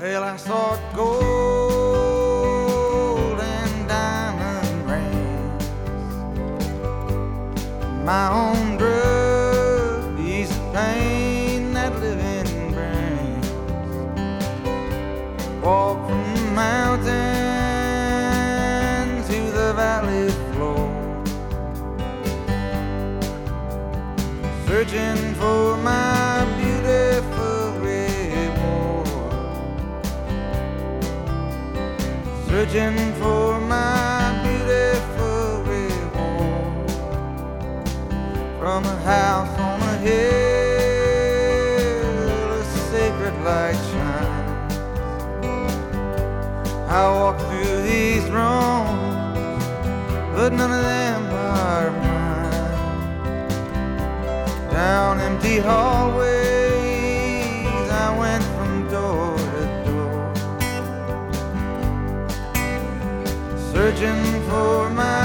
Well, I sought gold and diamond rings, my own drug, ease the pain that living brings. Walk from the mountain to the valley floor, searching for my beautiful reward, searching for my beautiful reward. From a house on a hill, a sacred light shines. I walk through these rooms, but none of them are mine. Down empty hallways I went from door to door, searching for my